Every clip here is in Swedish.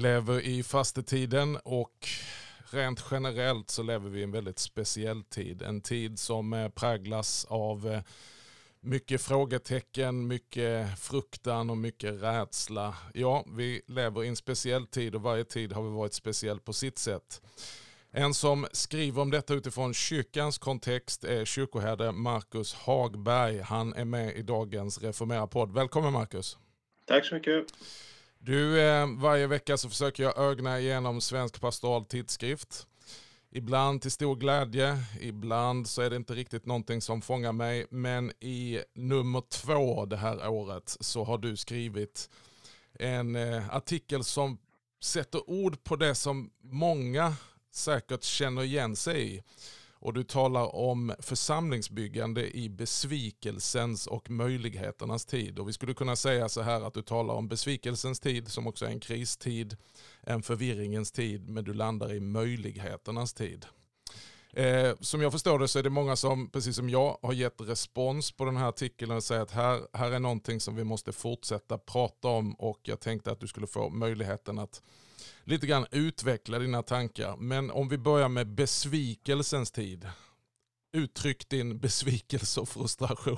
lever i fastetiden och rent generellt så lever vi i en väldigt speciell tid. En tid som präglas av mycket frågetecken, mycket fruktan och mycket rädsla. Ja, vi lever i en speciell tid och varje tid har vi varit speciell på sitt sätt. En som skriver om detta utifrån kyrkans kontext är kyrkoherde Marcus Hagberg. Han är med i dagens Reformera-podd. Välkommen Marcus. Tack så mycket. Du, varje vecka så försöker jag ögna igenom Svensk Pastoral Tidskrift. Ibland till stor glädje, ibland så är det inte riktigt någonting som fångar mig. Men i nummer 2 det här året så har du skrivit en artikel som sätter ord på det som många säkert känner igen sig i. Och du talar om församlingsbyggande i besvikelsens och möjligheternas tid. Och vi skulle kunna säga så här att du talar om besvikelsens tid som också är en kristid, en förvirringens tid, men du landar i möjligheternas tid. Som jag förstår det så är det många som, precis som jag, har gett respons på den här artikeln och säger att här är någonting som vi måste fortsätta prata om, och jag tänkte att du skulle få möjligheten att lite grann utveckla dina tankar. Men om vi börjar med besvikelsens tid. Uttryck din besvikelse och frustration.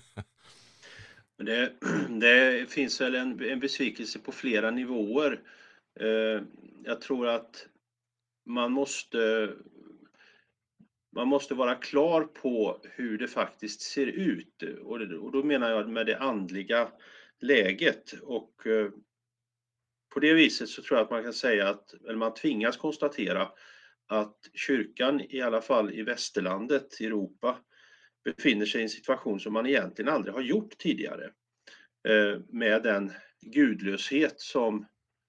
Det finns väl en besvikelse på flera nivåer. Jag tror att man måste vara klar på hur det faktiskt ser ut. Och då menar jag med det andliga läget. Och på det viset så tror jag att man kan säga eller man tvingas konstatera att kyrkan, i alla fall i västerlandet, i Europa, befinner sig i en situation som man egentligen aldrig har gjort tidigare. Med den gudlöshet som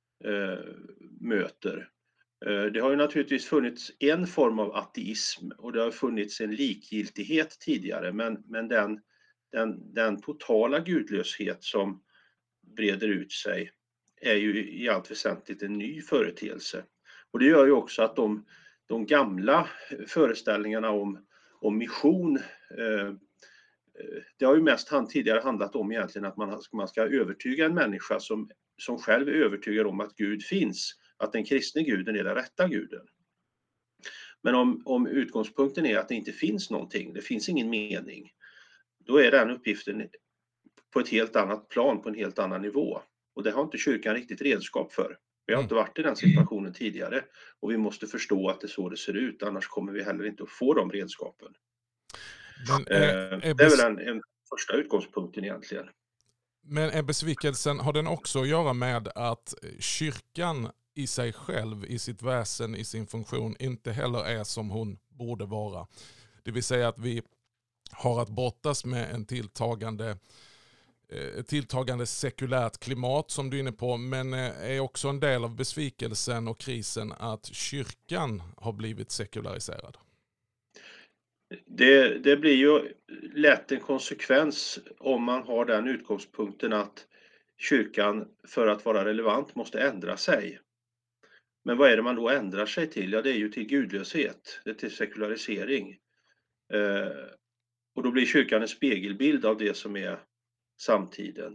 möter. Det har ju naturligtvis funnits en form av ateism och det har funnits en likgiltighet tidigare, men den totala gudlöshet som breder ut sig är ju i allt väsentligt en ny företeelse. Och det gör ju också att de gamla föreställningarna om mission, det har ju mest tidigare handlat om egentligen att man ska övertyga en människa som själv är övertygad om att Gud finns, att den kristne guden är den rätta guden. Men om utgångspunkten är att det inte finns någonting, det finns ingen mening, då är den uppgiften på ett helt annat plan, på en helt annan nivå. Och det har inte kyrkan riktigt redskap för. Vi har inte varit i den situationen tidigare och vi måste förstå att det är så det ser ut, annars kommer vi heller inte att få de redskapen. Det är väl en första utgångspunkten egentligen. Men är besvikelsen, har den också att göra med att kyrkan i sig själv, i sitt väsen, i sin funktion inte heller är som hon borde vara? Det vill säga att vi har att brottas med en tilltagande sekulärt klimat som du är inne på, men är också en del av besvikelsen och krisen att kyrkan har blivit sekulariserad? Det blir ju lätt en konsekvens om man har den utgångspunkten att kyrkan för att vara relevant måste ändra sig. Men vad är det man då ändrar sig till? Ja, det är ju till gudlöshet, det är till sekularisering. Och då blir kyrkan en spegelbild av det som är samtiden.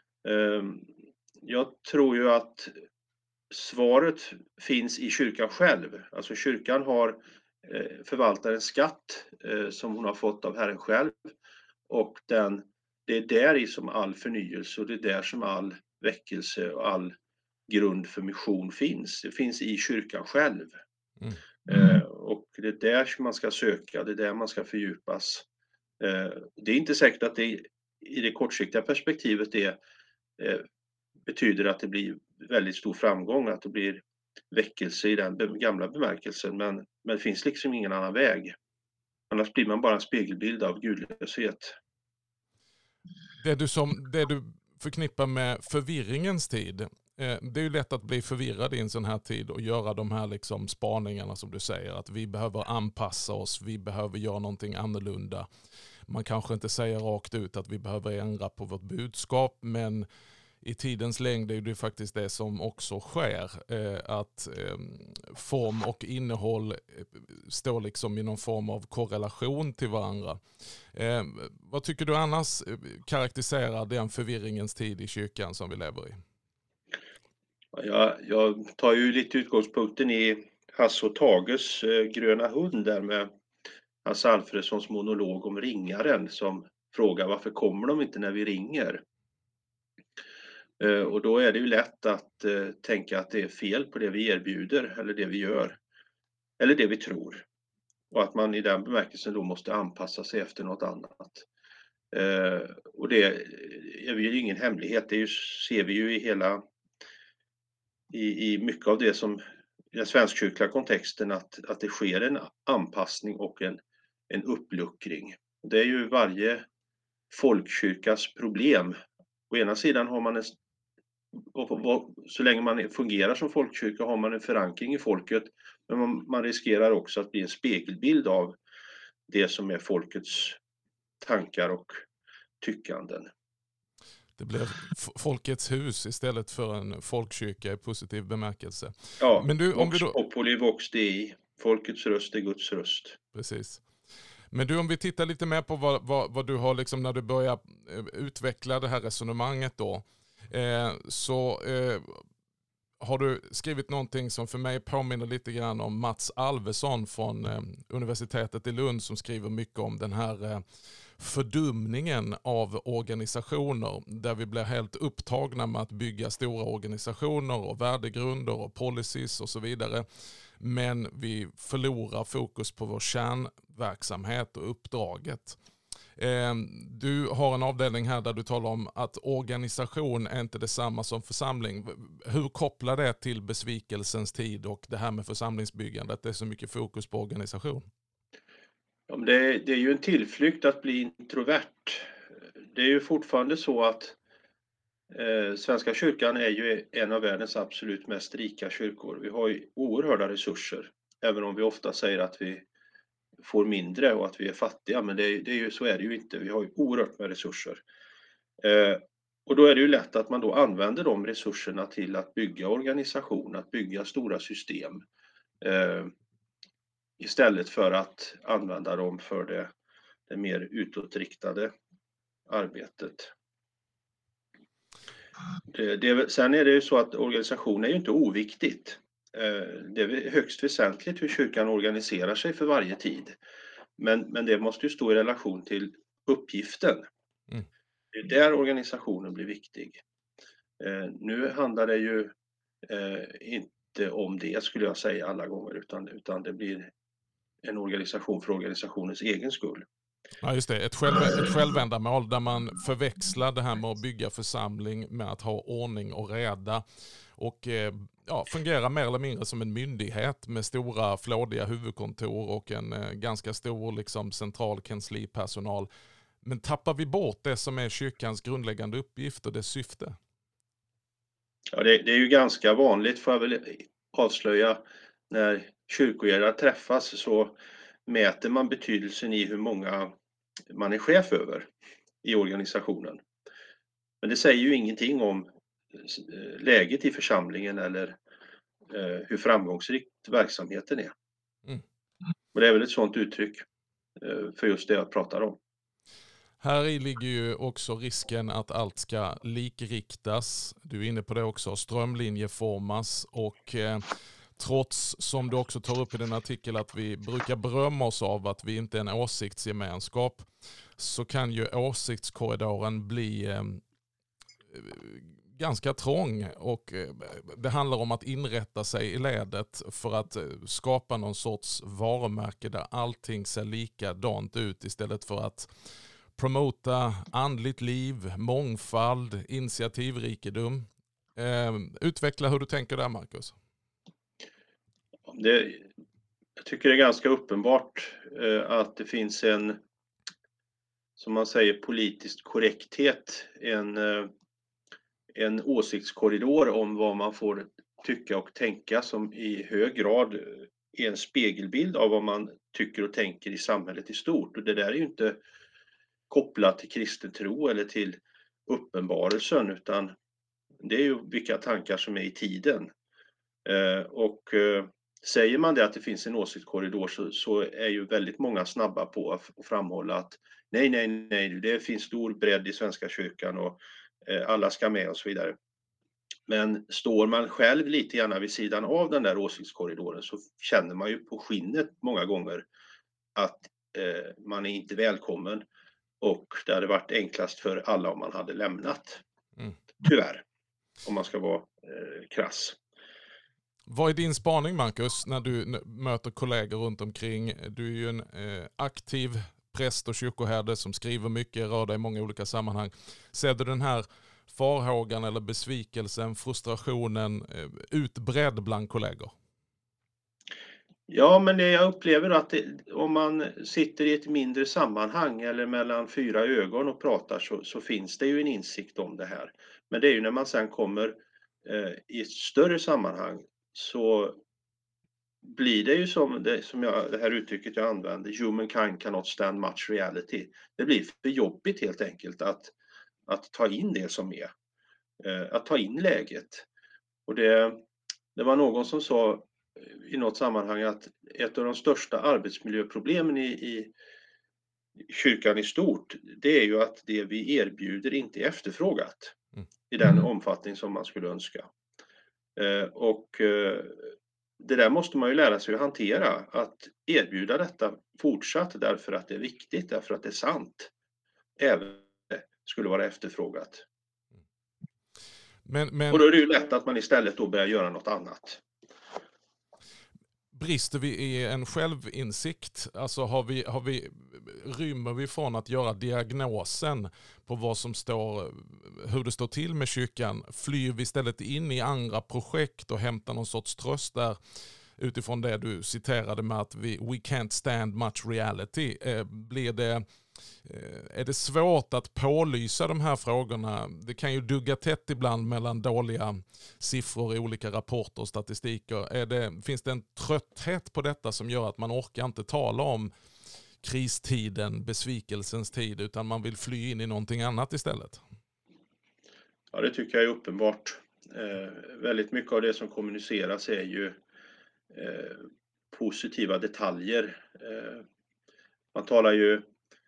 Jag tror ju att svaret finns i kyrkan själv. Alltså kyrkan förvaltar en skatt som hon har fått av Herren själv. Och det är där i som all förnyelse och det är där som all väckelse och all grund för mission finns. Det finns i kyrkan själv. Och det är där som man ska söka, det är där man ska fördjupas. Det är inte säkert att det i det kortsiktiga perspektivet betyder att det blir väldigt stor framgång, att det blir väckelse i den gamla bemärkelsen, men det finns liksom ingen annan väg. Annars blir man bara en spegelbild av gudlöshet. Det du förknippar med förvirringens tid, det är ju lätt att bli förvirrad i en sån här tid och göra de här liksom spaningarna som du säger, att vi behöver anpassa oss, vi behöver göra någonting annorlunda. Man kanske inte säger rakt ut att vi behöver ändra på vårt budskap, men i tidens längd är det faktiskt det som också sker. Att form och innehåll står liksom i någon form av korrelation till varandra. Vad tycker du annars karaktäriserar den förvirringens tid i kyrkan som vi lever i? Jag tar ju lite utgångspunkten i Hasse och Tages Gröna hund där med Hasse Alfredsons monolog om ringaren som frågar varför kommer de inte när vi ringer? Och då är det ju lätt att tänka att det är fel på det vi erbjuder eller det vi gör eller det vi tror. Och att man i den bemärkelsen då måste anpassa sig efter något annat. Och det är ju ingen hemlighet, det ser vi ju i hela i mycket av det som i den svenskkyrkliga kontexten att det sker en anpassning och en uppluckring. Det är ju varje folkkyrkas problem. Å ena sidan har man så länge man fungerar som folkkyrka har man en förankring i folket, men man riskerar också att bli en spegelbild av det som är folkets tankar och tyckanden. Det blev folkets hus istället för en folkkyrka i positiv bemärkelse. Ja, Men du, om vi vox då... populi vox dei. Folkets röst är Guds röst. Precis. Men du, om vi tittar lite mer på vad du har liksom när du börjar utveckla det här resonemanget då. Så har du skrivit någonting som för mig påminner lite grann om Mats Alvesson från universitetet i Lund som skriver mycket om den här fördumningen av organisationer där vi blir helt upptagna med att bygga stora organisationer och värdegrunder och policies och så vidare. Men vi förlorar fokus på vår kärnverksamhet och uppdraget. Du har en avdelning här där du talar om att organisation är inte detsamma som församling. Hur kopplar det till besvikelsens tid och det här med församlingsbyggandet? Det är så mycket fokus på organisation. Ja, men det är ju en tillflykt att bli introvert. Det är ju fortfarande så att Svenska kyrkan är ju en av världens absolut mest rika kyrkor. Vi har ju oerhörda resurser, även om vi ofta säger att vi får mindre och att vi är fattiga, men så är det ju inte. Vi har ju oerhört med resurser. Och då är det ju lätt att man då använder de resurserna till att bygga organisation, att bygga stora system. Istället för att använda dem för det mer utåtriktade arbetet. Sen är det ju så att organisation är ju inte oviktigt. Det är högst väsentligt hur kyrkan organiserar sig för varje tid. Men det måste ju stå i relation till uppgiften. Mm. Det är där organisationen blir viktig. Nu handlar det ju inte om det skulle jag säga alla gånger utan det blir en organisation för organisationens egen skull. Ja, just det. Ett självändamål där man förväxlar det här med att bygga församling med att ha ordning och reda och fungera mer eller mindre som en myndighet med stora flådiga huvudkontor och en ganska stor liksom, central kanslipersonal. Men tappar vi bort det som är kyrkans grundläggande uppgift och dess syfte? Ja, det är ju ganska vanligt, får jag väl avslöja, när kyrkoherdar träffas så mäter man betydelsen i hur många man är chef över i organisationen. Men det säger ju ingenting om läget i församlingen eller hur framgångsrikt verksamheten är. Mm. Och det är väl ett sådant uttryck för just det jag pratar om. Här i ligger ju också risken att allt ska likriktas. Du är inne på det också, strömlinjeformas och trots som du också tar upp i din artikel att vi brukar berömma oss av att vi inte är en åsiktsgemenskap så kan ju åsiktskorridoren bli ganska trång och det handlar om att inrätta sig i ledet för att skapa någon sorts varumärke där allting ser likadant ut istället för att promota andligt liv, mångfald, initiativrikedom. Utveckla hur du tänker där, Marcus. Jag tycker det är ganska uppenbart att det finns en, som man säger, politisk korrekthet, en åsiktskorridor om vad man får tycka och tänka som i hög grad är en spegelbild av vad man tycker och tänker i samhället i stort. Och det där är ju inte kopplat till kristen tro eller till uppenbarelsen utan det är ju vilka tankar som är i tiden. Säger man det att det finns en åsiktskorridor så är ju väldigt många snabba på att framhålla att nej, det finns stor bredd i Svenska kyrkan och alla ska med och så vidare. Men står man själv lite grann vid sidan av den där åsiktskorridoren så känner man ju på skinnet många gånger att man är inte välkommen, och det hade varit enklast för alla om man hade lämnat. Tyvärr, om man ska vara krass. Vad är din spaning, Marcus, när du möter kollegor runt omkring? Du är ju en aktiv präst och kyrkoherde som skriver mycket, rör dig i många olika sammanhang. Ser du den här farhågan eller besvikelsen, frustrationen utbredd bland kollegor? Ja, men jag upplever att om man sitter i ett mindre sammanhang eller mellan 4 ögon och pratar så finns det ju en insikt om det här. Men det är ju när man sen kommer i ett större sammanhang så blir det ju som det här uttrycket jag använder, humankind cannot stand much reality. Det blir för jobbigt helt enkelt att ta in det som är, att ta in läget. Och det var någon som sa i något sammanhang att ett av de största arbetsmiljöproblemen i kyrkan i stort, det är ju att det vi erbjuder inte är efterfrågat i den omfattning som man skulle önska. Och det där måste man ju lära sig att hantera, att erbjuda detta fortsatt därför att det är viktigt, därför att det är sant, även om det skulle vara efterfrågat. Men, och då är det ju lätt att man istället då börjar göra något annat. Brister vi i en självinsikt? Alltså rymmer vi från att göra diagnosen på vad som hur det står till med kyrkan? Flyr vi istället in i andra projekt och hämtar någon sorts tröst där utifrån det du citerade med att we can't stand much reality? Är det svårt att pålysa de här frågorna? Det kan ju dugga tätt ibland mellan dåliga siffror i olika rapporter och statistiker. Finns det en trötthet på detta som gör att man orkar inte tala om kristiden, besvikelsens tid, utan man vill fly in i någonting annat istället? Ja, det tycker jag är uppenbart. Väldigt mycket av det som kommuniceras är ju positiva detaljer. Man talar ju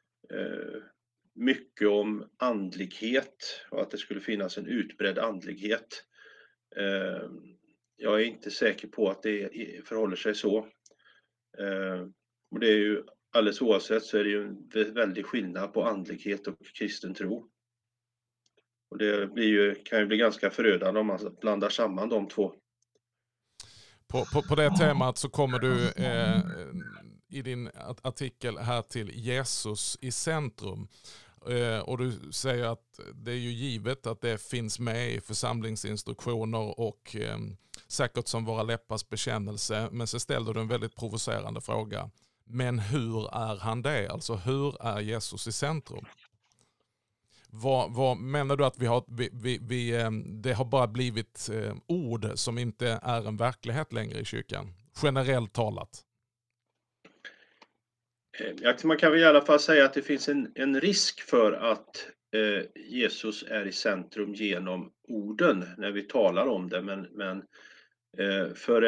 mycket om andlighet och att det skulle finnas en utbredd andlighet. Jag är inte säker på att det förhåller sig så. Och det är ju alldeles oavsett så är det ju en väldig skillnad på andlighet och kristen tro. Och det kan ju bli ganska förödande om man blandar samman de två. På det temat så kommer du i din artikel här till Jesus i centrum. Och du säger att det är ju givet att det finns med i församlingsinstruktioner och säkert som våra läppars bekännelse. Men så ställer du en väldigt provocerande fråga. Men hur är han det? Alltså hur är Jesus i centrum? Vad menar du att det har bara blivit ord som inte är en verklighet längre i kyrkan? Generellt talat. Man kan väl i alla fall säga att det finns en risk för att Jesus är i centrum genom orden när vi talar om det. Men för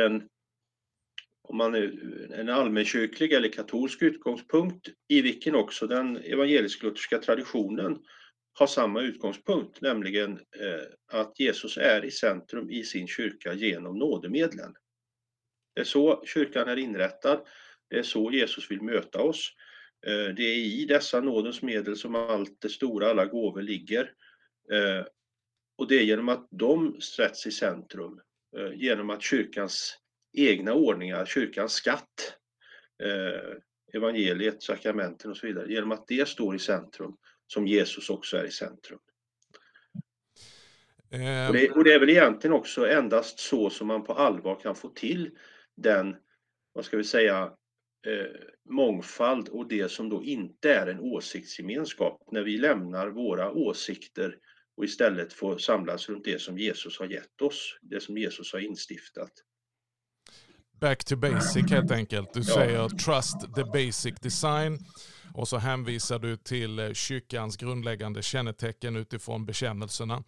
en allmänkyrklig eller katolsk utgångspunkt, i vilken också den evangelisk-lutherska traditionen har samma utgångspunkt, nämligen att Jesus är i centrum i sin kyrka genom nådemedlen. Det är så kyrkan är inrättad, det är så Jesus vill möta oss. Det är i dessa nådens medel som allt det stora, alla gåvor ligger. Och det är genom att de sätts i centrum, genom att kyrkans egna ordningar, kyrkans skatt, evangeliet, sakramenten och så vidare, genom att det står i centrum som Jesus också är i centrum. Och det är väl egentligen också endast så som man på allvar kan få till den, vad ska vi säga, mångfald och det som då inte är en åsiktsgemenskap, när vi lämnar våra åsikter och istället får samlas runt det som Jesus har gett oss, det som Jesus har instiftat. Back to basic helt enkelt. Du säger trust the basic design och så hänvisar du till kyrkans grundläggande kännetecken utifrån bekännelserna.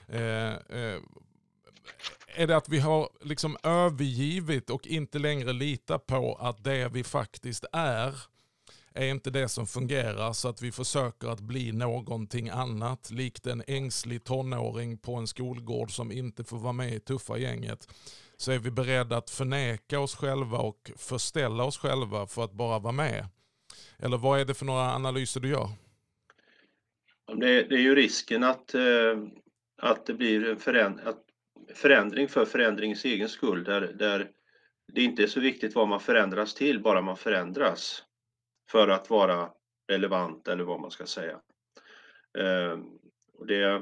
Är det att vi har liksom övergivit och inte längre litar på att det vi faktiskt är är inte det som fungerar, så att vi försöker att bli någonting annat, likt en ängslig tonåring på en skolgård som inte får vara med i tuffa gänget, så är vi beredda att förneka oss själva och förställa oss själva för att bara vara med. Eller vad är det för några analyser du gör? Det är ju risken att det blir en förändring för förändringens egen skull, där det inte är så viktigt vad man förändras till, bara man förändras för att vara relevant, eller vad man ska säga. Och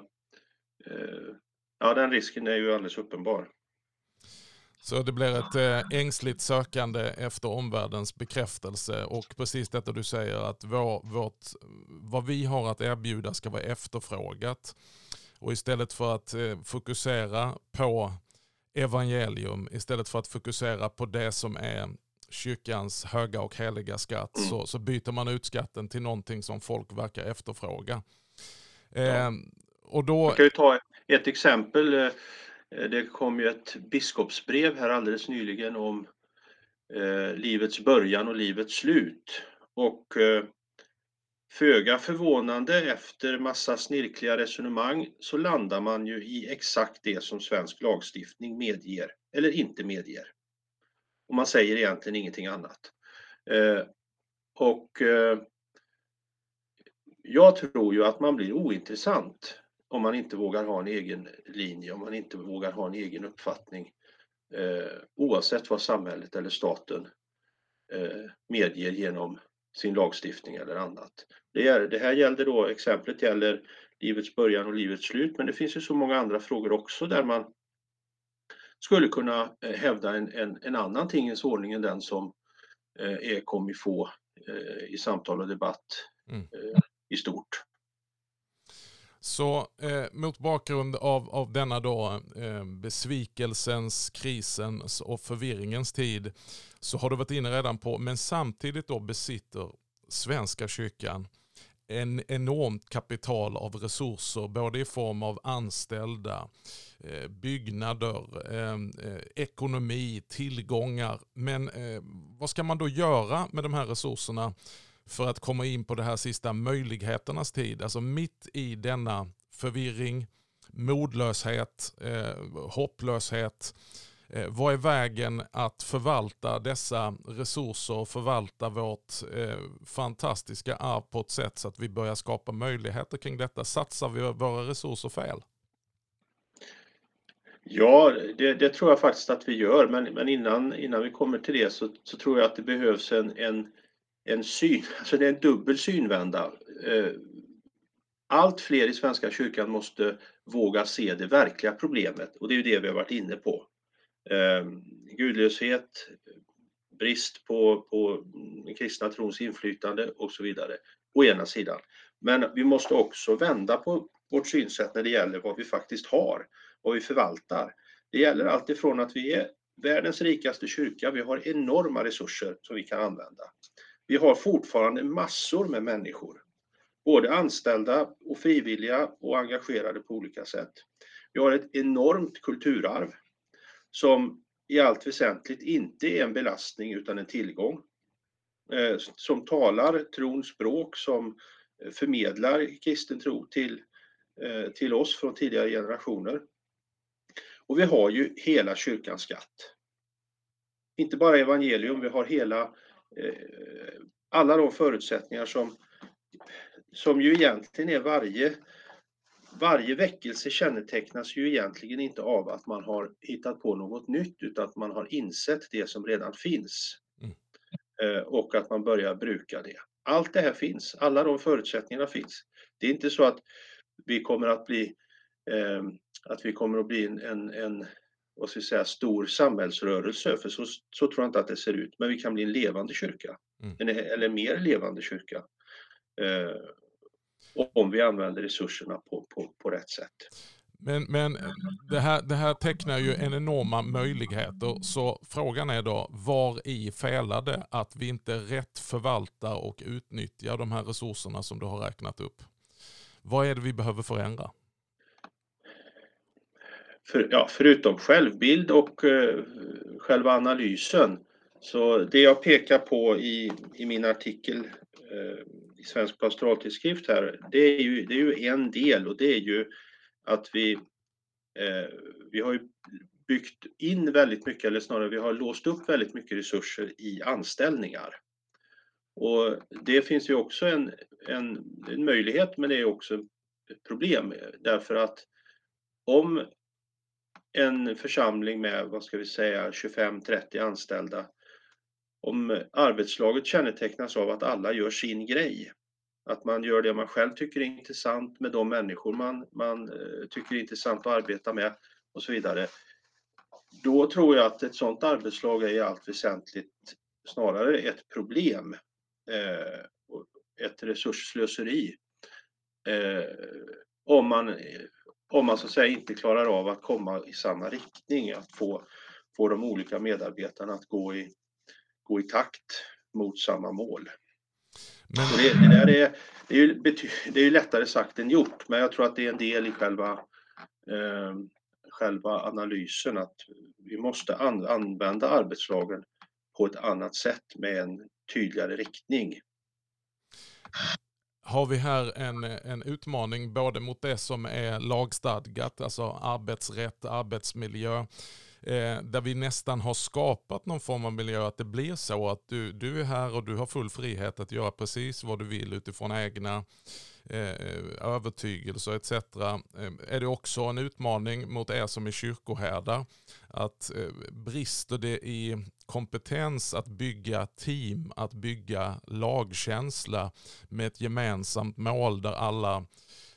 den risken är ju alldeles uppenbar. Så det blir ett ängsligt sökande efter omvärldens bekräftelse, och precis detta du säger, att vad vi har att erbjuda ska vara efterfrågat. Och istället för att fokusera på evangelium, istället för att fokusera på det som är kyrkans höga och heliga skatt, så byter man ut skatten till någonting som folk verkar efterfråga. Och då... Jag kan ju ta ett exempel. Det kom ju ett biskopsbrev här alldeles nyligen om livets början och livets slut. Och föga förvånande, efter massa snirkliga resonemang, så landar man ju i exakt det som svensk lagstiftning medger eller inte medger. Och man säger egentligen ingenting annat. Jag tror ju att man blir ointressant om man inte vågar ha en egen linje, om man inte vågar ha en egen uppfattning, oavsett vad samhället eller staten medger genom sin lagstiftning eller annat. Det här gällde då, exemplet gäller livets början och livets slut, men det finns ju så många andra frågor också där man skulle kunna hävda en annan tingens ordning än den som är comme il faut i samtal och debatt i stort. Så mot bakgrund av denna då besvikelsens, krisens och förvirringens tid, så har du varit inne redan på, men samtidigt då besitter Svenska kyrkan en enormt kapital av resurser, både i form av anställda, byggnader, ekonomi, tillgångar. Men vad ska man då göra med de här resurserna för att komma in på det här sista möjligheternas tid? Alltså mitt i denna förvirring, modlöshet, hopplöshet. Vad är vägen att förvalta dessa resurser och förvalta vårt fantastiska arv på ett sätt så att vi börjar skapa möjligheter kring detta? Satsar vi våra resurser fel? Ja, det tror jag faktiskt att vi gör, men innan vi kommer till det så tror jag att det behövs en syn, alltså det är en dubbel synvända. Allt fler i Svenska kyrkan måste våga se det verkliga problemet, och det är ju det vi har varit inne på. Gudlöshet, brist på den kristna trons inflytande och så vidare, å ena sidan. Men vi måste också vända på vårt synsätt när det gäller vad vi faktiskt har, vad vi förvaltar. Det gäller allt ifrån att vi är världens rikaste kyrka, vi har enorma resurser som vi kan använda. Vi har fortfarande massor med människor, både anställda och frivilliga och engagerade på olika sätt. Vi har ett enormt kulturarv som i allt väsentligt inte är en belastning utan en tillgång. Som talar trons språk, som förmedlar kristen tro till oss från tidigare generationer. Och vi har ju hela kyrkans skatt. Inte bara evangelium, vi har alla de förutsättningar som ju egentligen är varje väckelse kännetecknas ju egentligen inte av att man har hittat på något nytt, utan att man har insett det som redan finns. Och att man börjar bruka det. Allt det här finns, alla de förutsättningarna finns. Det är inte så att vi kommer att bli en vad ska vi säga, stor samhällsrörelse, för så tror jag inte att det ser ut. Men vi kan bli en levande kyrka, eller mer levande kyrka. Om vi använder resurserna på rätt sätt. Men det här tecknar ju en enorma möjligheter, så frågan är då, var i felade att vi inte rätt förvaltar och utnyttjar de här resurserna som du har räknat upp? Vad är det vi behöver förändra? Förutom självbild och själva analysen, så det jag pekar på i min artikel i Svensk pastoraltidskrift här, det är ju en del, och det är ju att vi har ju byggt in väldigt mycket, eller snarare vi har låst upp väldigt mycket resurser i anställningar. Och det finns ju också en möjlighet, men det är också ett problem, därför att om en församling med, vad ska vi säga, 25-30 anställda, om arbetslaget kännetecknas av att alla gör sin grej, att man gör det man själv tycker är intressant med de människor man tycker är intressant att arbeta med och så vidare, då tror jag att ett sådant arbetslag är i allt väsentligt snarare ett problem, och ett resursslöseri, om man så att säga inte klarar av att komma i samma riktning, att få de olika medarbetarna att gå i takt mot samma mål. Men Och det är ju lättare sagt än gjort, men jag tror att det är en del i själva analysen, att vi måste använda arbetslagen på ett annat sätt med en tydligare riktning. har vi här en utmaning både mot det som är lagstadgat, alltså arbetsrätt, arbetsmiljö, där vi nästan har skapat någon form av miljö att det blir så att du är här och du har full frihet att göra precis vad du vill utifrån egna övertygelser etc. Är det också en utmaning mot er som är kyrkoherdar att brister det i kompetens att bygga team, att bygga lagkänsla med ett gemensamt mål där alla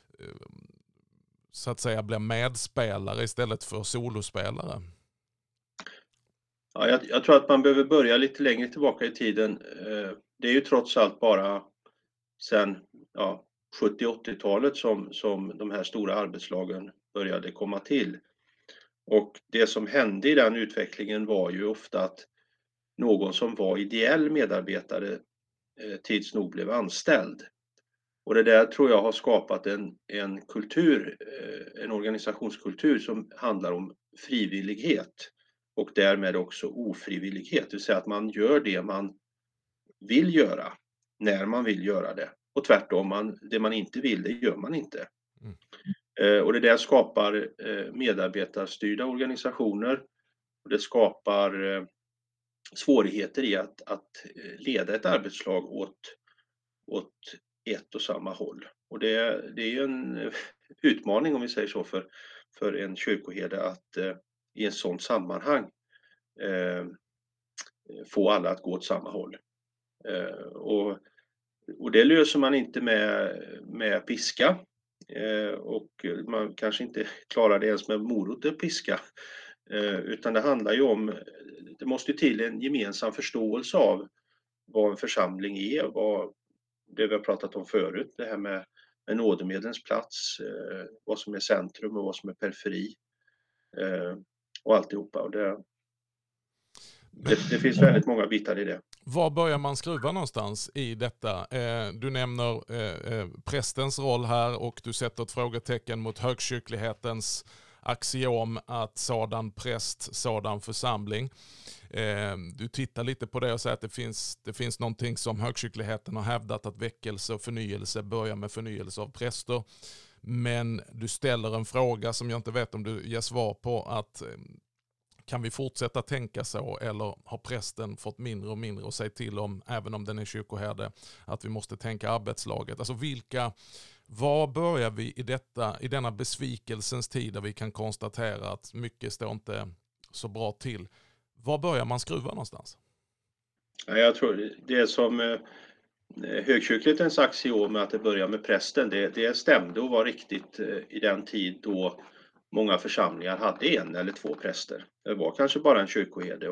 så att säga blir medspelare istället för solospelare? Ja, jag tror att man behöver börja lite längre tillbaka i tiden. Det är ju trots allt bara sedan 70-80-talet som de här stora arbetslagen började komma till. Och det som hände i den utvecklingen var ju ofta att någon som var ideell medarbetare tids nog blev anställd. Och det där tror jag har skapat en kultur, en organisationskultur som handlar om frivillighet och därmed också ofrivillighet. Det vill säga att man gör det man vill göra när man vill göra det. Och tvärtom, det man inte vill, det gör man inte. Och det där skapar medarbetarstyrda organisationer. Och det skapar svårigheter i att leda ett arbetslag åt ett och samma håll. Och det är ju en utmaning, om vi säger så, för en kyrkoherde att i en sån sammanhang få alla att gå åt samma håll. Och det löser man inte med piska, och man kanske inte klarar det ens med morot och piska, utan det handlar ju om, det måste till en gemensam förståelse av vad en församling är, det vi har pratat om förut, det här med nådemedlens plats, vad som är centrum och vad som är periferi, och alltihopa. Och det finns väldigt många bitar i det. Var börjar man skruva någonstans i detta? Du nämner prästens roll här och du sätter ett frågetecken mot högkyrklighetens axiom att sådan präst, sådan församling. Du tittar lite på det och säger att det finns någonting som högkyrkligheten har hävdat, att väckelse och förnyelse börjar med förnyelse av präster. Men du ställer en fråga som jag inte vet om du ger svar på, att kan vi fortsätta tänka så, eller har prästen fått mindre och mindre att säga till om, även om den är kyrkoherde, att vi måste tänka arbetslaget? Alltså var börjar vi i denna besvikelsens tid där vi kan konstatera att mycket står inte så bra till? Var börjar man skruva någonstans? Jag tror det som högkyrklighetens axiom att det börjar med prästen, det stämde och var riktigt i den tid då många församlingar hade en eller två präster. Det var kanske bara en kyrkoherde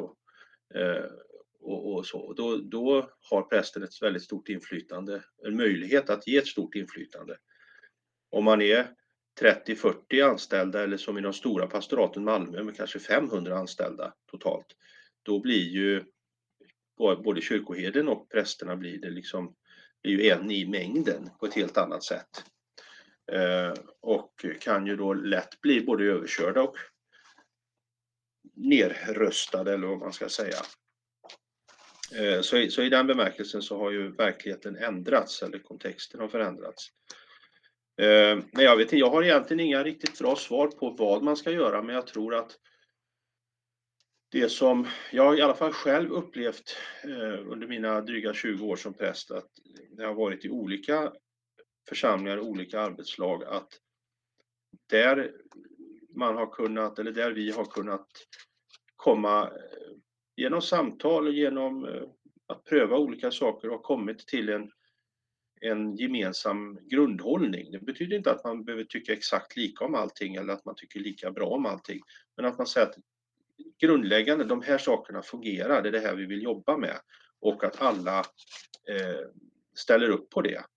och så. Då har prästen ett väldigt stort inflytande, en möjlighet att ge ett stort inflytande. Om man är 30-40 anställda, eller som i de stora pastoraten Malmö med kanske 500 anställda totalt, då blir ju både kyrkoherden och prästerna blir ju en i mängden på ett helt annat sätt. Och kan ju då lätt bli både överkörda och nerröstade, eller vad man ska säga. Så i den bemärkelsen så har ju verkligheten ändrats eller kontexten har förändrats. Men jag vet inte, jag har egentligen inga riktigt bra svar på vad man ska göra, men jag tror att det som jag i alla fall själv upplevt under mina dryga 20 år som präst, att det har varit i olika församlingar, olika arbetslag, att där man har kunnat, eller där vi har kunnat komma genom samtal och genom att pröva olika saker och kommit till en gemensam grundhållning. Det betyder inte att man behöver tycka exakt lika om allting eller att man tycker lika bra om allting. Men att man säger att grundläggande, de här sakerna fungerar, det är det här vi vill jobba med. Och att alla ställer upp på det.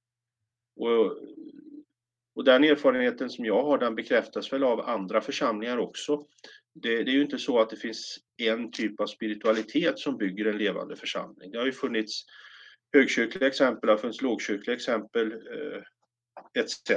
Och den erfarenheten som jag har, den bekräftas väl av andra församlingar också. Det är ju inte så att det finns en typ av spiritualitet som bygger en levande församling. Det har ju funnits högkyrkliga exempel, det har funnits lågkyrkliga exempel, etc.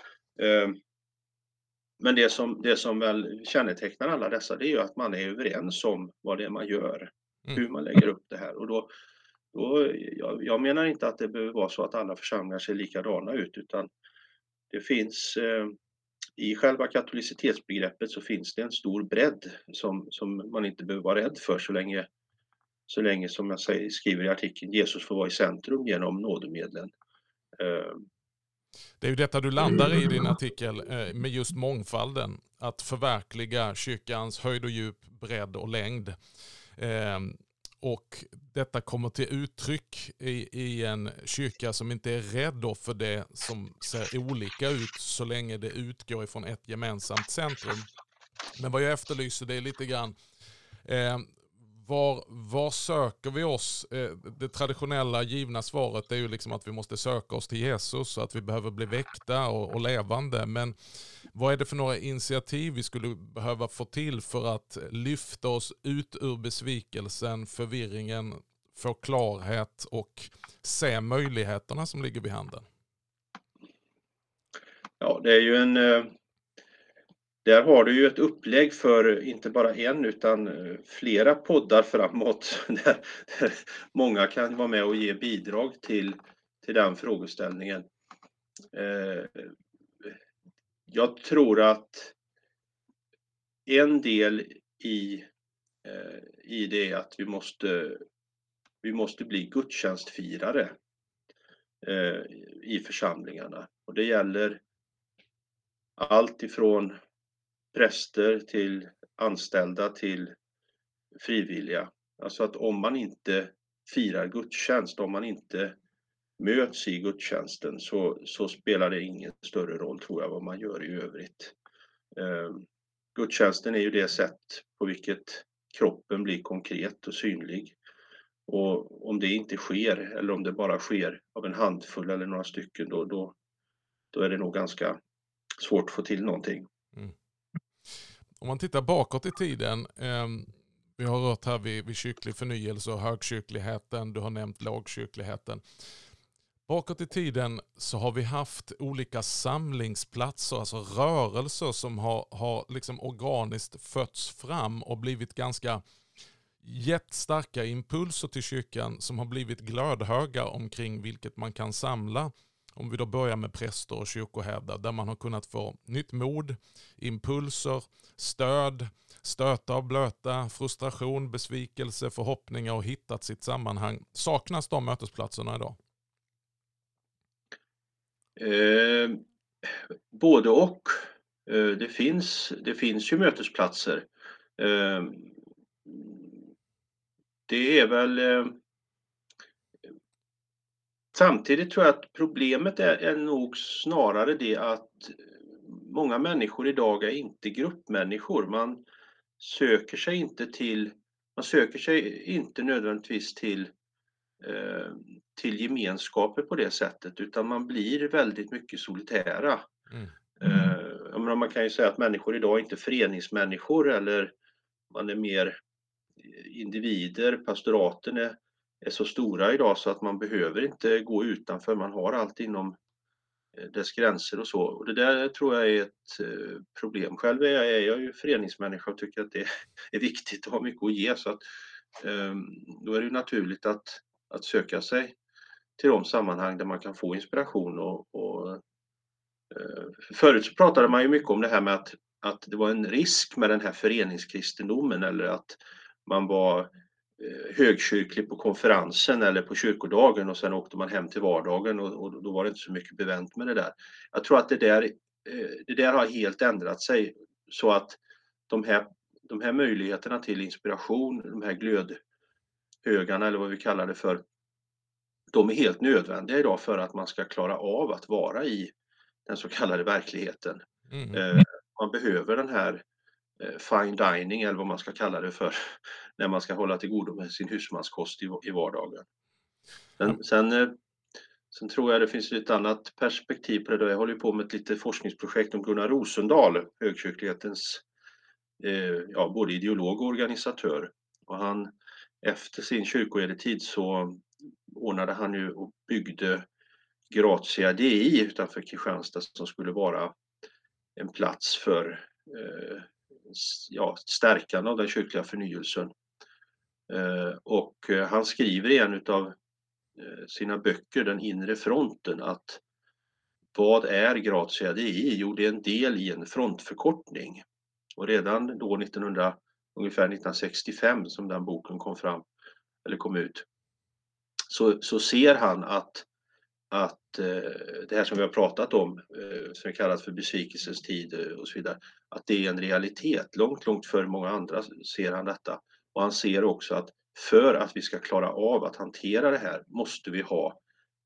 Men det som väl kännetecknar alla dessa, det är ju att man är överens om vad det är man gör, hur man lägger upp det här. Och jag menar inte att det behöver vara så att alla församlingar ser likadana ut, utan det finns i själva katolicitetsbegreppet så finns det en stor bredd som man inte behöver vara rädd för så länge som jag skriver i artikeln, Jesus får vara i centrum genom nådemedlen. Det är ju detta du landar i din artikel med just mångfalden. Att förverkliga kyrkans höjd och djup, bredd och längd. Och detta kommer till uttryck i en kyrka som inte är rädd för det som ser olika ut så länge det utgår ifrån ett gemensamt centrum. Men vad jag efterlyser det är lite grann var söker vi oss? Det traditionella givna svaret är ju liksom att vi måste söka oss till Jesus och att vi behöver bli väckta och levande. Men vad är det för några initiativ vi skulle behöva få till för att lyfta oss ut ur besvikelsen, förvirringen, få klarhet och se möjligheterna som ligger vid handen? Ja, det är ju där har du ju ett upplägg för inte bara en utan flera poddar framåt där många kan vara med och ge bidrag till den frågeställningen. Jag tror att en del i det är att vi måste bli gudstjänstfirare i församlingarna. Och det gäller allt ifrån präster till anställda till frivilliga. Alltså att om man inte firar gudstjänst, om man inte möts i gudstjänsten så spelar det ingen större roll, tror jag, vad man gör i övrigt. Gudstjänsten är ju det sätt på vilket kroppen blir konkret och synlig. Och om det inte sker, eller om det bara sker av en handfull eller några stycken, då är det nog ganska svårt att få till någonting. Mm. Om man tittar bakåt i tiden, vi har rört här vid kyrklig förnyelse och högkyrkligheten, du har nämnt lågkyrkligheten. Bakåt i tiden så har vi haft olika samlingsplatser, alltså rörelser som har liksom organiskt fötts fram och blivit ganska jättestarka impulser till kyrkan som har blivit glödhöga omkring vilket man kan samla. Om vi då börjar med präster och kyrkoherdar där man har kunnat få nytt mod, impulser, stöd, stöta och blöta, frustration, besvikelse, förhoppningar och hittat sitt sammanhang. Saknas de mötesplatserna idag? Både och. Det finns ju mötesplatser. Det är väl samtidigt tror jag att problemet är nog snarare det att många människor idag är inte gruppmänniskor. Man söker sig inte nödvändigtvis till gemenskaper på det sättet, utan man blir väldigt mycket solitära. Man kan ju säga att människor idag är inte föreningsmänniskor, eller man är mer individer. Pastoraten är så stora idag så att man behöver inte gå utanför, man har allt inom dess gränser och så. Och det där tror jag är ett problem. Själv är jag ju föreningsmänniska och tycker att det är viktigt att ha mycket att ge, så att då är det ju naturligt att söka sig till de sammanhang där man kan få inspiration. Förut så pratade man ju mycket om det här med att det var en risk med den här föreningskristendomen, eller att man var högkyrklig på konferensen eller på kyrkodagen och sen åkte man hem till vardagen och då var det inte så mycket bevänt med det där. Jag tror att det där har helt ändrat sig, så att de här möjligheterna till inspiration, de här glödhögarna eller vad vi kallar det för, de är helt nödvändiga idag för att man ska klara av att vara i den så kallade verkligheten. Man behöver den här fine dining, eller vad man ska kalla det för, när man ska hålla till godo med sin husmanskost i vardagen. Sen tror jag det finns ett annat perspektiv på det där. Jag håller på med ett litet forskningsprojekt om Gunnar Rosendahl, högkyrklighetens både ideolog och organisatör. Och han, efter sin kyrkoherdetid så ordnade han ju och byggde Grazia Dei utanför Kristianstad, som skulle vara en plats för stärkande av den kyrkliga förnyelsen. Och han skriver i en av sina böcker, Den inre fronten, att vad är Grazia Dei? Jo, det är en del i en frontförkortning. Och redan då ungefär 1965 som den boken kom ut, så ser han att det här som vi har pratat om, som kallas för besvikelsens tid och så vidare, att det är en realitet. Långt för många andra ser han detta. Och han ser också att för att vi ska klara av att hantera det här måste vi ha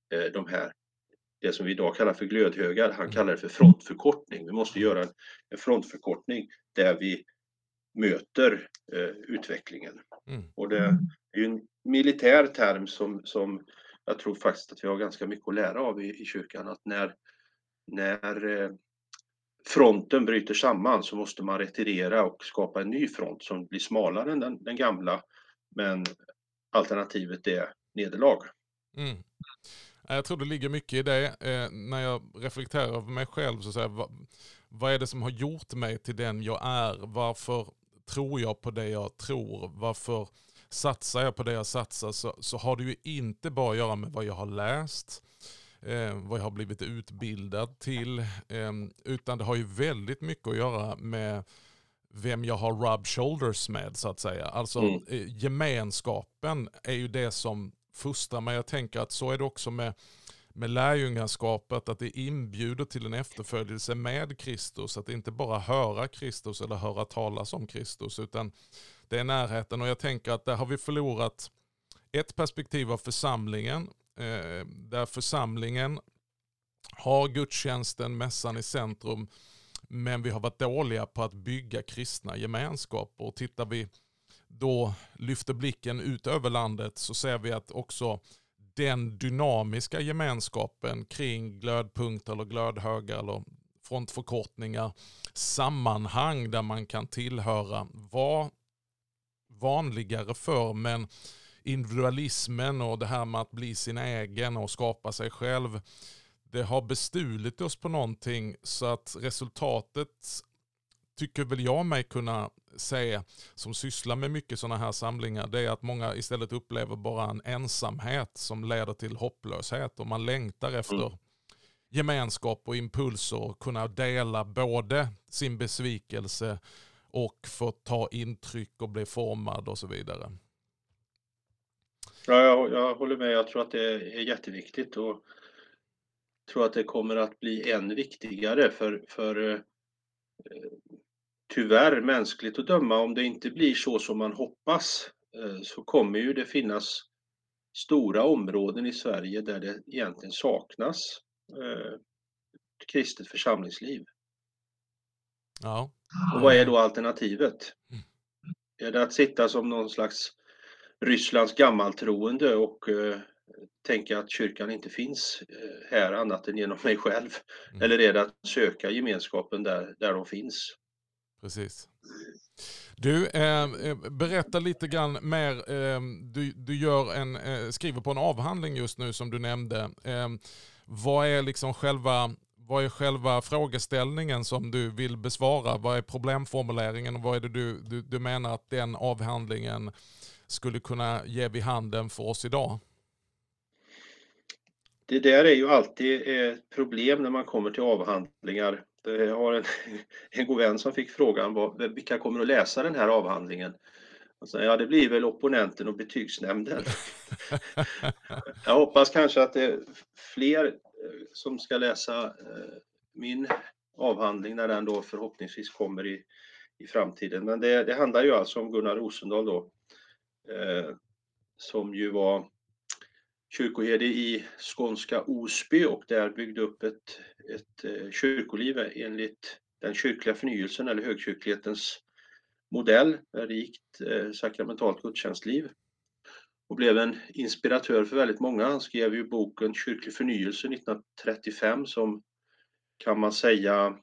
det som vi idag kallar för glödhögar. Han kallar det för frontförkortning. Vi måste göra en frontförkortning där vi möter utvecklingen. Och det är ju en militär term som jag tror faktiskt att vi har ganska mycket att lära av i kyrkan, att när fronten bryter samman så måste man retirera och skapa en ny front som blir smalare än den gamla, men alternativet är nederlag. Jag tror det ligger mycket i det. När jag reflekterar över mig själv så säger jag, vad är det som har gjort mig till den jag är? Varför tror jag på det jag tror? Varför satsar jag på det jag satsar? Så har det ju inte bara att göra med vad jag har läst, vad jag har blivit utbildad till, utan det har ju väldigt mycket att göra med vem jag har rub shoulders med, så att säga. Alltså gemenskapen är ju det som fostrar mig. Jag tänker att så är det också med lärjungaskapet, att det inbjuder till en efterföljelse med Kristus, att inte bara höra Kristus eller höra talas om Kristus, utan det är närheten. Och jag tänker att där har vi förlorat ett perspektiv av församlingen, där församlingen har gudstjänsten, mässan i centrum, men vi har varit dåliga på att bygga kristna gemenskaper. Och tittar vi då, lyfter blicken ut över landet, så ser vi att också den dynamiska gemenskapen kring glödpunkter eller glödhögar eller frontförkortningar, sammanhang där man kan tillhöra, var vanligare för, men individualismen och det här med att bli sin egen och skapa sig själv, det har bestulit oss på någonting, så att resultatet, tycker väl jag mig kunna se, som sysslar med mycket sådana här samlingar, det är att många istället upplever bara en ensamhet som leder till hopplöshet, och man längtar efter gemenskap och impulser och kunna dela både sin besvikelse och få ta intryck och bli formad och så vidare. Ja, jag håller med. Jag tror att det är jätteviktigt, och tror att det kommer att bli än viktigare för tyvärr, mänskligt att döma, om det inte blir så som man hoppas, så kommer ju det finnas stora områden i Sverige där det egentligen saknas kristet församlingsliv. Ja. Och vad är då alternativet? Är det att sitta som någon slags Rysslands gammaltroende och tänka att kyrkan inte finns här annat än genom mig själv? Eller är det att söka gemenskapen där de finns? Precis. Du, berätta lite grann mer. Du skriver på en avhandling just nu som du nämnde. Vad är själva frågeställningen som du vill besvara? Vad är problemformuleringen och vad är det du menar att den avhandlingen skulle kunna ge vid handen för oss idag? Det där är ju alltid ett problem när man kommer till avhandlingar. Jag har en god vän som fick frågan vilka kommer att läsa den här avhandlingen? Och så, ja, det blir väl opponenten och betygsnämnden. Jag hoppas kanske att det är fler som ska läsa min avhandling när den då förhoppningsvis kommer i framtiden. Men det handlar ju alltså om Gunnar Rosendahl då, som ju var kyrkoherde i skånska Osby och där byggde upp ett kyrkoliv enligt den kyrkliga förnyelsen eller högkyrklighetens modell, rikt sakramentalt gudstjänstliv, och blev en inspiratör för väldigt många. Han skrev ju boken Kyrklig förnyelse 1935 som kan man säga,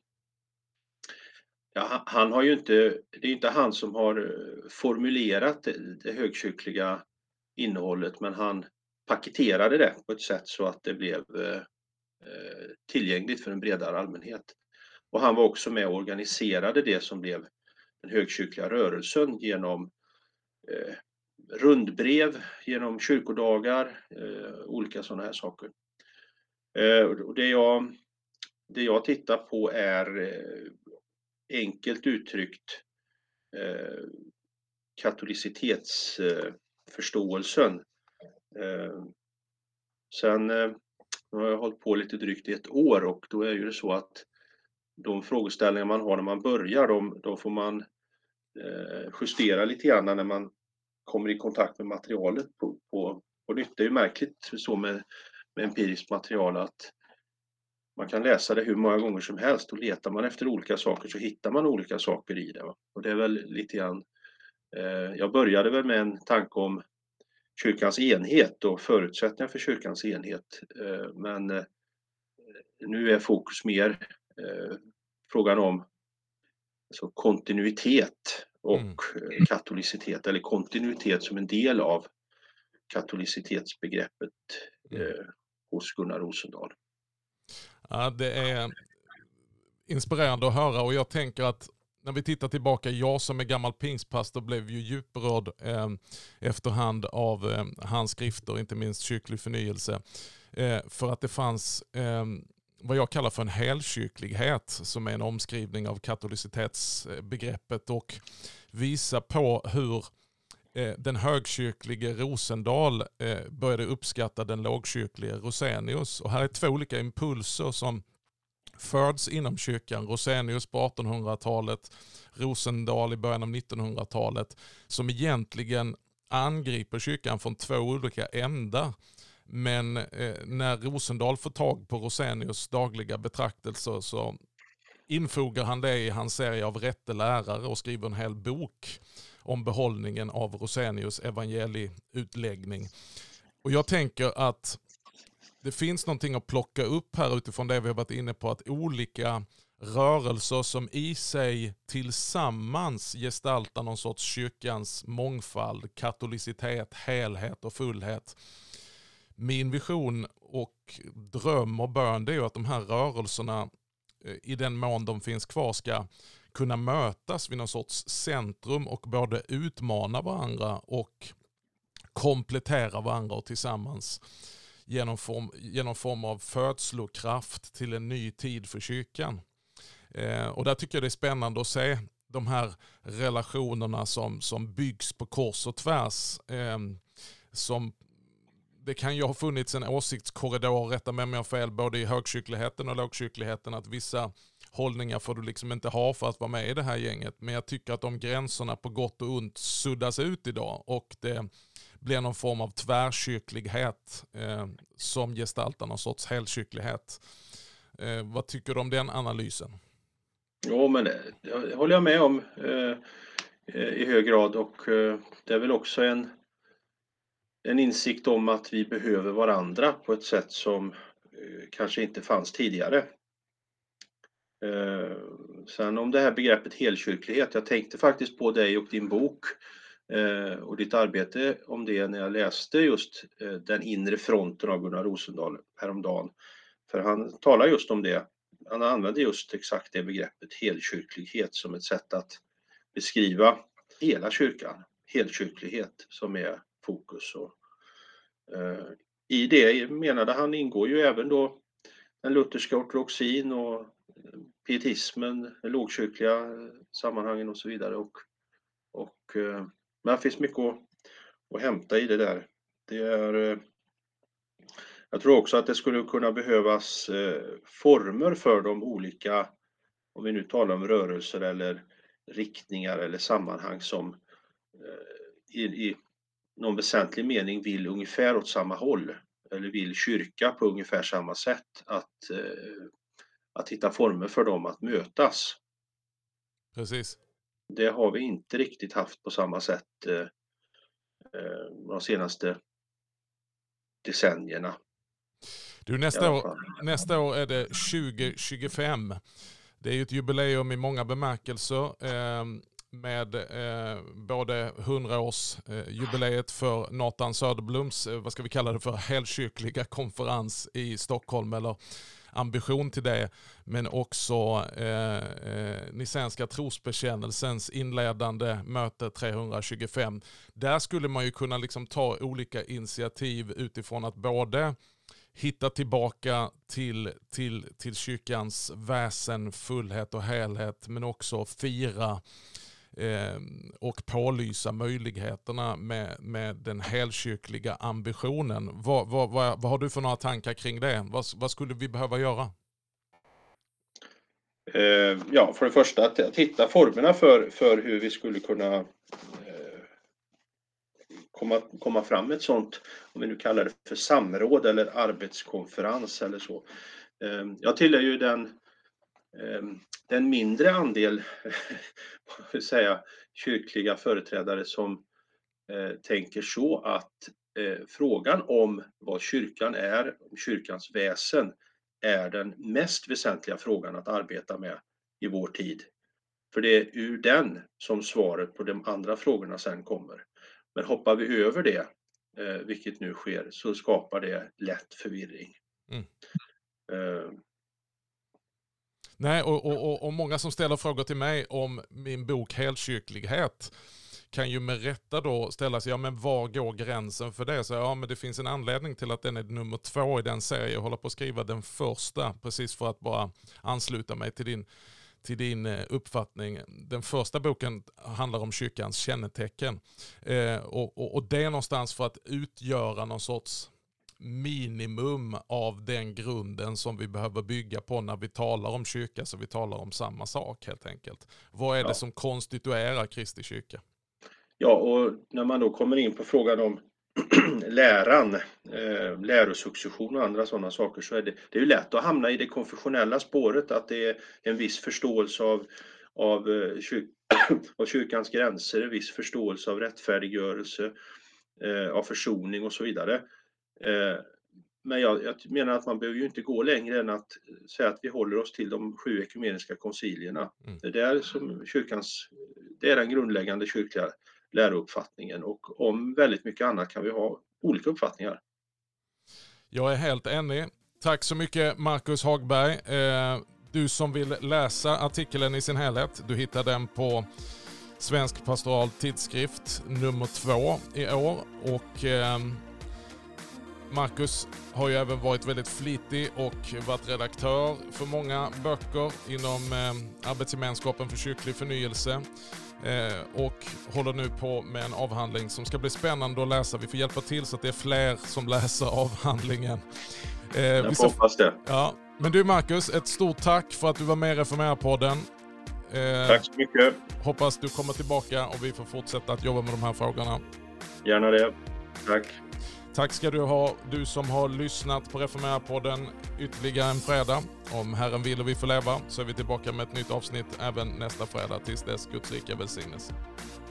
ja, han har ju inte, det är inte han som har formulerat det högkyrkliga innehållet, men han paketerade det på ett sätt så att det blev tillgängligt för en bredare allmänhet. Och han var också med och organiserade det som blev den högkyrkliga rörelsen genom rundbrev, genom kyrkodagar, olika sådana här saker. Och det jag tittar på är enkelt uttryckt katolicitetsförståelsen. Sen har jag hållit på lite drygt 1 år och då är ju det så att de frågeställningar man har när man börjar, de får man justera lite grann när man kommer i kontakt med materialet på nytt. Det är ju märkligt så med empiriskt material att man kan läsa det hur många gånger som helst och letar man efter olika saker så hittar man olika saker i det. Och det är väl lite grann, jag började väl med en tanke om kyrkans enhet och förutsättningar för kyrkans enhet. Men nu är fokus mer frågan om alltså kontinuitet och katolicitet, eller kontinuitet som en del av katolicitetsbegreppet hos Gunnar Rosendahl. Ja, det är inspirerande att höra och jag tänker att när vi tittar tillbaka, jag som är gammal pingstpastor blev ju djuprörd efterhand av hans skrifter, inte minst Kyrklig förnyelse, för att det fanns vad jag kallar för en helkyrklighet som är en omskrivning av katolicitetsbegreppet och visar på hur den högkyrklige Rosendahl började uppskatta den lågkyrklige Rosenius. Och här är 2 olika impulser som föds inom kyrkan. Rosenius på 1800-talet, Rosendahl i början av 1900-talet, som egentligen angriper kyrkan från 2 olika ändar. Men när Rosendahl får tag på Rosenius dagliga betraktelser så infogar han det i hans serie av rätte lärare och skriver en hel bok om behållningen av Rosenius evangelieutläggning. Och jag tänker att det finns någonting att plocka upp här utifrån det vi har varit inne på, att olika rörelser som i sig tillsammans gestaltar någon sorts kyrkans mångfald, katolicitet, helhet och fullhet. Min vision och dröm och bön är ju att de här rörelserna i den mån de finns kvar ska kunna mötas vid någon sorts centrum och både utmana varandra och komplettera varandra och tillsammans genom form av födslokraft till en ny tid för kyrkan. Och där tycker jag det är spännande att se de här relationerna som byggs på kors och tvärs. Som det kan ju ha funnits en åsiktskorridor, rätta mig om jag har fel, både i högkyrkligheten och lågkyrkligheten, att vissa hållningar får du liksom inte ha för att vara med i det här gänget. Men jag tycker att de gränserna på gott och ont suddas ut idag och det blir någon form av tvärkyrklighet som gestaltar någon sorts helkyrklighet. Vad tycker du om den analysen? Jo, men det håller jag med om i hög grad och det är väl också en insikt om att vi behöver varandra på ett sätt som kanske inte fanns tidigare. Sen om det här begreppet helkyrklighet, jag tänkte faktiskt på dig och din bok och ditt arbete om det när jag läste just den inre fronten av Gunnar Rosendahl häromdagen. För han talar just om det. Han använder just exakt det begreppet helkyrklighet som ett sätt att beskriva hela kyrkan, helkyrklighet som är fokus. Och, i det menade han ingår ju även då den lutherska ortodoxin och pietismen, lågkyrkliga sammanhangen och så vidare. Men det finns mycket att hämta i det där. Jag tror också att det skulle kunna behövas former för de olika, om vi nu talar om rörelser eller riktningar eller sammanhang som i någon väsentlig mening vill ungefär åt samma håll eller vill kyrka på ungefär samma sätt, att hitta former för dem att mötas. Precis. Det har vi inte riktigt haft på samma sätt de senaste decennierna. Du, nästa år är det 2025. Det är ju ett jubileum i många bemärkelser med både 100-årsjubileet för Nathan Söderbloms, vad ska vi kalla det för, helkyrkliga konferens i Stockholm, eller ambition till det, men också Nicenska trosbekännelsens inledande möte 325. Där skulle man ju kunna liksom ta olika initiativ utifrån att både hitta tillbaka till kyrkans väsen, fullhet och helhet, men också fira och pålysa möjligheterna med den helkyrkliga ambitionen. Vad har du för några tankar kring det? Vad skulle vi behöva göra? Ja, för det första att hitta formerna för hur vi skulle kunna komma fram med ett sånt, om vi nu kallar det för samråd eller arbetskonferens eller så. Jag tillhör ju den mindre andel kyrkliga företrädare som tänker så att frågan om vad kyrkan är, kyrkans väsen, är den mest väsentliga frågan att arbeta med i vår tid. För det är ur den som svaret på de andra frågorna sen kommer. Men hoppar vi över det, vilket nu sker, så skapar det lätt förvirring. Nej, och många som ställer frågor till mig om min bok Helkyrklighet kan ju med rätta då ställa sig, ja men var går gränsen för det? Så ja, men det finns en anledning till att den är nummer 2 i den serien. Jag håller på att skriva den första, precis för att bara ansluta mig till din uppfattning. Den första boken handlar om kyrkans kännetecken. Och det är någonstans för att utgöra någon sorts minimum av den grunden som vi behöver bygga på när vi talar om kyrka, så vi talar om samma sak helt enkelt. Vad är det som konstituerar Kristi kyrka? Ja, och när man då kommer in på frågan om läran, lärosuccession och andra sådana saker, så är det är ju lätt att hamna i det konfessionella spåret, att det är en viss förståelse av kyrkans gränser, en viss förståelse av rättfärdiggörelse, av försoning och så vidare. Men jag menar att man behöver ju inte gå längre än att säga att vi håller oss till de 7 ekumeniska koncilierna. Det är den grundläggande kyrkliga lärouppfattningen, och om väldigt mycket annat kan vi ha olika uppfattningar. Jag är helt enig. Tack så mycket Marcus Hagberg. Du som vill läsa artikeln i sin helhet, du hittar den på Svensk Pastoral Tidskrift nummer 2 i år, och Marcus har ju även varit väldigt flitig och varit redaktör för många böcker inom arbetsgemenskapen för kyrklig förnyelse, och håller nu på med en avhandling som ska bli spännande att läsa. Vi får hjälpa till så att det är fler som läser avhandlingen. Jag hoppas det. Ja. Men du Marcus, ett stort tack för att du var med i Reformera-podden. Tack så mycket. Hoppas du kommer tillbaka och vi får fortsätta att jobba med de här frågorna. Gärna det. Tack. Tack ska du ha, du som har lyssnat på Reformera-podden ytterligare en fredag. Om Herren vill och vi får leva, så är vi tillbaka med ett nytt avsnitt även nästa fredag. Tills dess, Guds rika välsignelse.